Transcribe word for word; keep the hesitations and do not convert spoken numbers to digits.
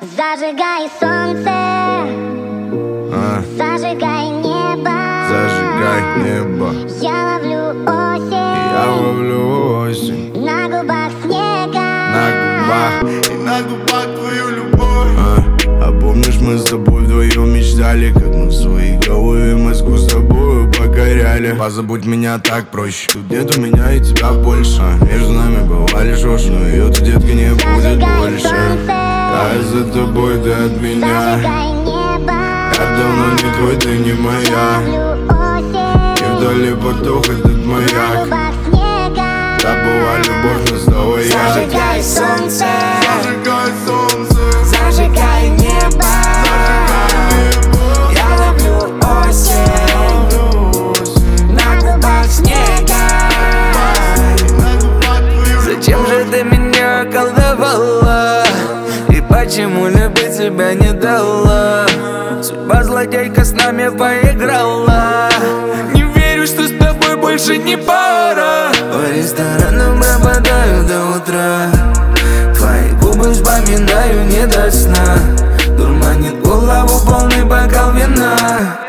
Зажигай солнце, а. зажигай небо, Зажигай небо. я ловлю осень, Я ловлю осень на губах снега, на губах и на губах твою любовь. а. а помнишь, мы с тобой вдвоем мечтали, как мы в своей голове Москву с тобою покоряли. Позабудь меня так проще, тут нет у меня и тебя больше. а. Между нами бывали шош, но ее-то, детка, не будет больше. Я за тобой, ты от меня. зажигай небо, Я давно не твой, ты не моя. ловлю осень, И вдали потух этот на маяк. губах снега, Да была любовь, но снова я. Зажигай солнце, Зажигай солнце, зажигай небо, я ловлю осень, на губах снега. Зачем же ты меня околдовала? И почему любить тебя не дала? Судьба злодейка с нами поиграла. Не верю, что с тобой больше не пара. По ресторанам пропадаю до утра. Твои губы вспоминаю не до сна. Дурманит голову полный бокал вина.